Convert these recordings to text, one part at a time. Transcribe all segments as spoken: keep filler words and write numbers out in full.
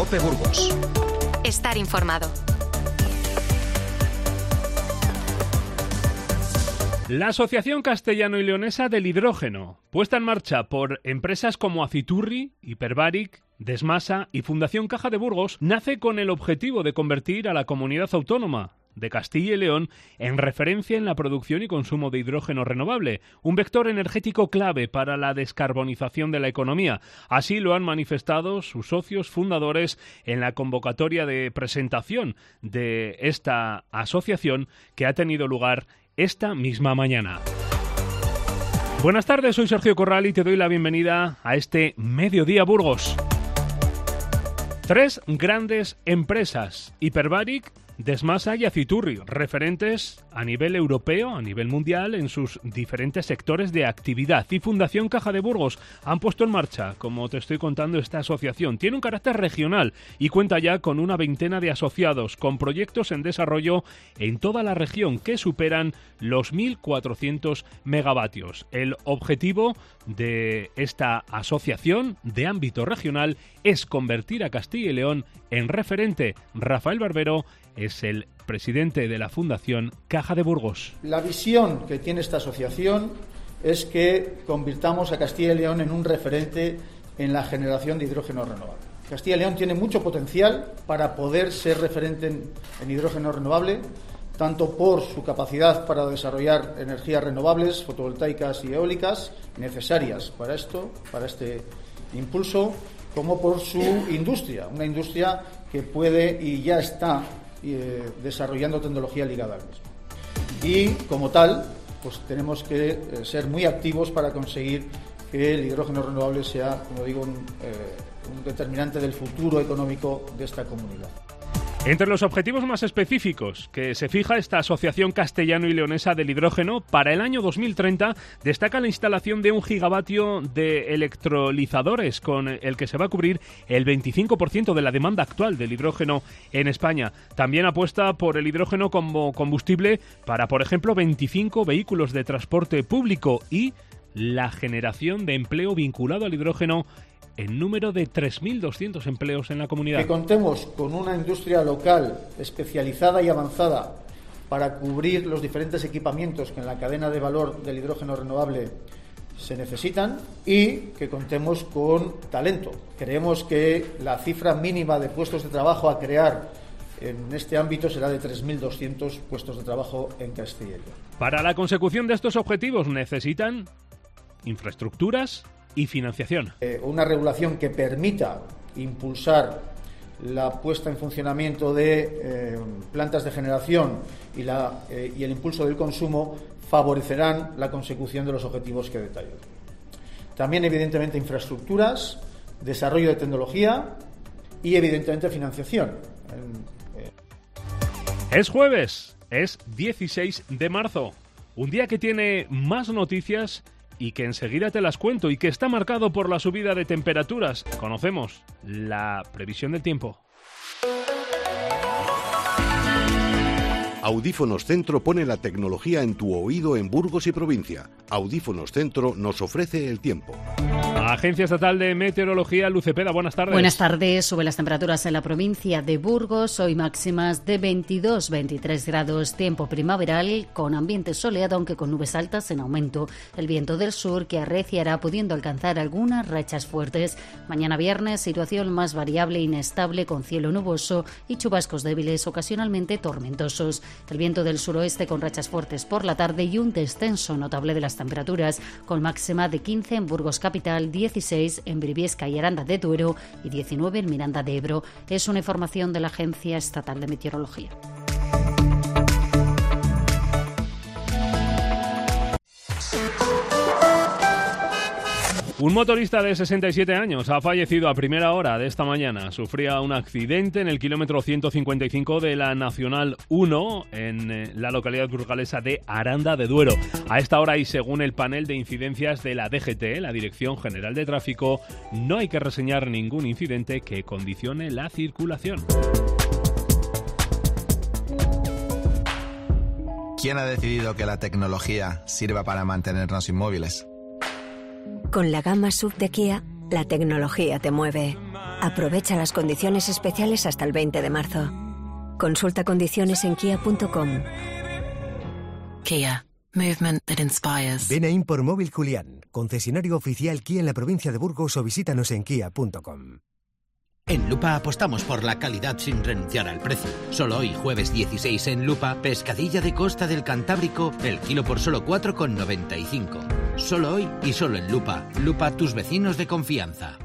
COPE Burgos. Estar informado. La Asociación Castellano y Leonesa del Hidrógeno, puesta en marcha por empresas como Aciturri, Hyperbaric, Desmasa y Fundación Caja de Burgos, nace con el objetivo de convertir a la comunidad autónoma de Castilla y León en referencia en la producción y consumo de hidrógeno renovable, un vector energético clave para la descarbonización de la economía. Así lo han manifestado sus socios fundadores en la convocatoria de presentación de esta asociación que ha tenido lugar esta misma mañana. Buenas tardes, soy Sergio Corral y te doy la bienvenida a este Mediodía Burgos. Tres grandes empresas, Hyperbaric, Desmasa y Aciturri, referentes a nivel europeo, a nivel mundial, en sus diferentes sectores de actividad. Y Fundación Caja de Burgos han puesto en marcha, como te estoy contando, esta asociación. Tiene un carácter regional y cuenta ya con una veintena de asociados, con proyectos en desarrollo en toda la región que superan los mil cuatrocientos megavatios. El objetivo de esta asociación de ámbito regional es convertir a Castilla y León en referente. Rafael Barbero es el presidente de la Fundación Caja de Burgos. La visión que tiene esta asociación es que convirtamos a Castilla y León en un referente en la generación de hidrógeno renovable. Castilla y León tiene mucho potencial para poder ser referente en, en hidrógeno renovable, tanto por su capacidad para desarrollar energías renovables, fotovoltaicas y eólicas, necesarias para esto, para este impulso, como por su industria, una industria que puede y ya está eh, desarrollando tecnología ligada al mismo. Y como tal, pues tenemos que eh, ser muy activos para conseguir que el hidrógeno renovable sea, como digo, un, eh, un determinante del futuro económico de esta comunidad. Entre los objetivos más específicos que se fija esta Asociación Castellano y Leonesa del Hidrógeno, para el año dos mil treinta destaca la instalación de un gigavatio de electrolizadores con el que se va a cubrir el veinticinco por ciento de la demanda actual del hidrógeno en España. También apuesta por el hidrógeno como combustible para, por ejemplo, veinticinco vehículos de transporte público y la generación de empleo vinculado al hidrógeno en número de tres mil doscientos empleos en la comunidad. Que contemos con una industria local especializada y avanzada para cubrir los diferentes equipamientos que en la cadena de valor del hidrógeno renovable se necesitan y que contemos con talento. Creemos que la cifra mínima de puestos de trabajo a crear en este ámbito será de tres mil doscientos puestos de trabajo en Castilla y León. Para la consecución de estos objetivos necesitan infraestructuras y financiación. Eh, una regulación que permita impulsar la puesta en funcionamiento de eh, plantas de generación y, la, eh, y el impulso del consumo favorecerán la consecución de los objetivos que detallo. También, evidentemente, infraestructuras, desarrollo de tecnología y, evidentemente, financiación. Eh. Es jueves, es dieciséis de marzo, un día que tiene más noticias y que enseguida te las cuento y que está marcado por la subida de temperaturas. Conocemos la previsión del tiempo. Audífonos Centro pone la tecnología en tu oído en Burgos y provincia. Audífonos Centro nos ofrece el tiempo. Agencia Estatal de Meteorología, Luz Cepeda, buenas tardes. Buenas tardes. Suben las temperaturas en la provincia de Burgos, hoy máximas de veintidós a veintitrés grados, tiempo primaveral con ambiente soleado, aunque con nubes altas en aumento. El viento del sur que arreciará, pudiendo alcanzar algunas rachas fuertes. Mañana viernes, situación más variable e inestable, con cielo nuboso y chubascos débiles, ocasionalmente tormentosos. El viento del suroeste con rachas fuertes por la tarde y un descenso notable de las temperaturas, con máxima de quince en Burgos capital, dieciséis en Briviesca y Aranda de Duero y diecinueve en Miranda de Ebro. Es una información de la Agencia Estatal de Meteorología. Un motorista de sesenta y siete años ha fallecido a primera hora de esta mañana. Sufría un accidente en el kilómetro ciento cincuenta y cinco de la Nacional uno en eh, la localidad burgalesa de Aranda de Duero. A esta hora y según el panel de incidencias de la D G T, la Dirección General de Tráfico, no hay que reseñar ningún incidente que condicione la circulación. ¿Quién ha decidido que la tecnología sirva para mantenernos inmóviles? Con la gama S U V de Kia, la tecnología te mueve. Aprovecha las condiciones especiales hasta el veinte de marzo. Consulta condiciones en kia punto com. Kia. Movement that inspires. Ven a Import Móvil Julián, concesionario oficial Kia en la provincia de Burgos, o visítanos en kia punto com. En Lupa apostamos por la calidad sin renunciar al precio. Solo hoy, jueves dieciséis, en Lupa, pescadilla de costa del Cantábrico, el kilo por solo cuatro con noventa y cinco. Solo hoy y solo en Lupa. Lupa, tus vecinos de confianza.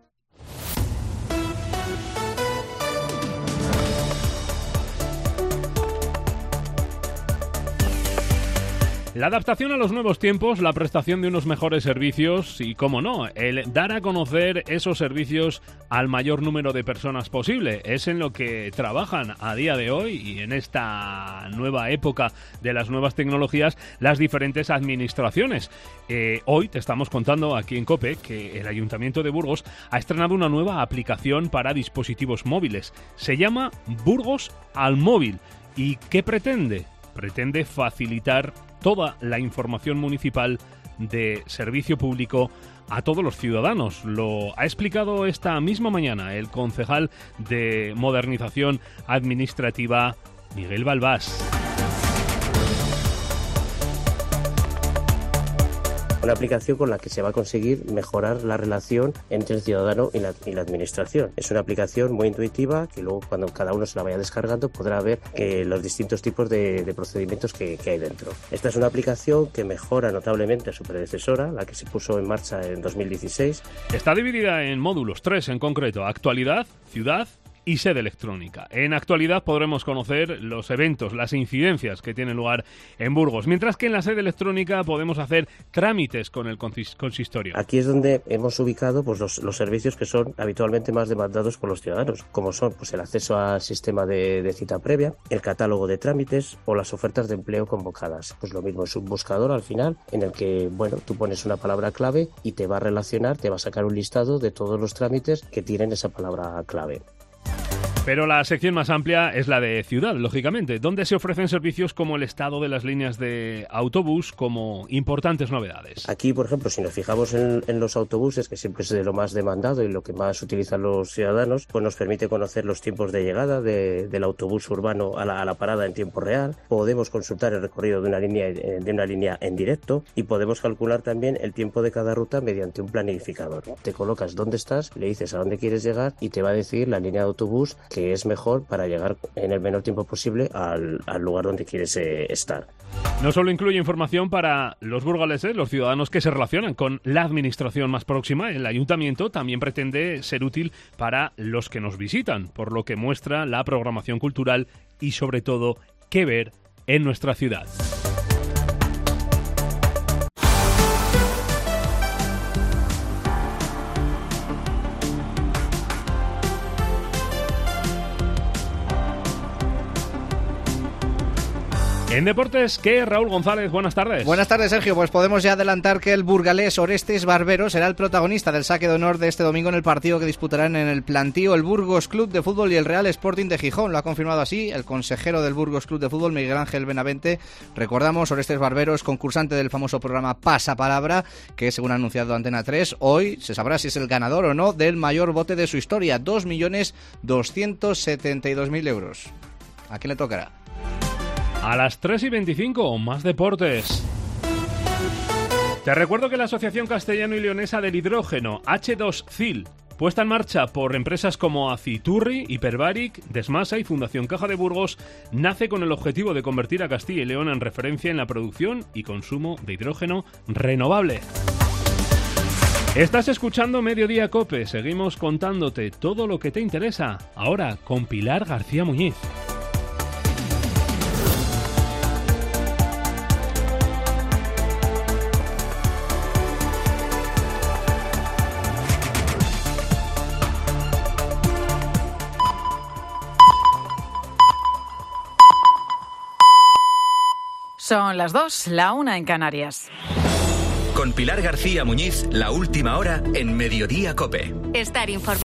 La adaptación a los nuevos tiempos, la prestación de unos mejores servicios y, cómo no, el dar a conocer esos servicios al mayor número de personas posible. Es en lo que trabajan a día de hoy y en esta nueva época de las nuevas tecnologías las diferentes administraciones. Eh, hoy te estamos contando aquí en COPE que el Ayuntamiento de Burgos ha estrenado una nueva aplicación para dispositivos móviles. Se llama Burgos al Móvil. ¿Y qué pretende? Pretende facilitar toda la información municipal de servicio público a todos los ciudadanos. Lo ha explicado esta misma mañana el concejal de Modernización Administrativa, Miguel Balbás. Una aplicación con la que se va a conseguir mejorar la relación entre el ciudadano y la, y la administración. Es una aplicación muy intuitiva que luego, cuando cada uno se la vaya descargando, podrá ver eh, los distintos tipos de, de procedimientos que, que hay dentro. Esta es una aplicación que mejora notablemente a su predecesora, la que se puso en marcha en dos mil dieciséis. Está dividida en módulos, tres en concreto: actualidad, ciudad y sede electrónica. En actualidad podremos conocer los eventos, las incidencias que tienen lugar en Burgos, mientras que en la sede electrónica podemos hacer trámites con el consistorio. Aquí es donde hemos ubicado pues, los, los servicios que son habitualmente más demandados por los ciudadanos, como son pues, el acceso al sistema de, de cita previa, el catálogo de trámites o las ofertas de empleo convocadas. Pues lo mismo, es un buscador al final en el que bueno, tú pones una palabra clave y te va a relacionar, te va a sacar un listado de todos los trámites que tienen esa palabra clave. Pero la sección más amplia es la de ciudad, lógicamente, donde se ofrecen servicios como el estado de las líneas de autobús como importantes novedades. Aquí, por ejemplo, si nos fijamos en, en los autobuses, que siempre es de lo más demandado y lo que más utilizan los ciudadanos, pues nos permite conocer los tiempos de llegada de, del autobús urbano a la, a la parada en tiempo real. Podemos consultar el recorrido de una línea de una línea en directo y podemos calcular también el tiempo de cada ruta mediante un planificador. Te colocas dónde estás, le dices a dónde quieres llegar y te va a decir la línea de autobús que es mejor para llegar en el menor tiempo posible al, al lugar donde quieres eh, estar. No solo incluye información para los burgaleses, los ciudadanos que se relacionan con la administración más próxima, el ayuntamiento también pretende ser útil para los que nos visitan, por lo que muestra la programación cultural y sobre todo qué ver en nuestra ciudad. En deportes, ¿qué? Raúl González, buenas tardes. Buenas tardes, Sergio. Pues podemos ya adelantar que el burgalés Orestes Barbero será el protagonista del saque de honor de este domingo en el partido que disputarán en el plantío el Burgos Club de Fútbol y el Real Sporting de Gijón. Lo ha confirmado así el consejero del Burgos Club de Fútbol, Miguel Ángel Benavente. Recordamos, Orestes Barbero es concursante del famoso programa Pasapalabra, que según ha anunciado Antena tres, hoy se sabrá si es el ganador o no del mayor bote de su historia, dos millones doscientos setenta y dos mil euros. ¿A quién le tocará? A las tres y veinticinco, más deportes. Te recuerdo que la Asociación Castellano y Leonesa del Hidrógeno, H dos C I L, puesta en marcha por empresas como Aciturri, Hyperbaric, Desmasa y Fundación Caja de Burgos, nace con el objetivo de convertir a Castilla y León en referencia en la producción y consumo de hidrógeno renovable. Estás escuchando Mediodía COPE, seguimos contándote todo lo que te interesa, ahora con Pilar García Muñiz. Son las dos, la una en Canarias. Con Pilar García Muñiz, la última hora en Mediodía COPE. Estar informado.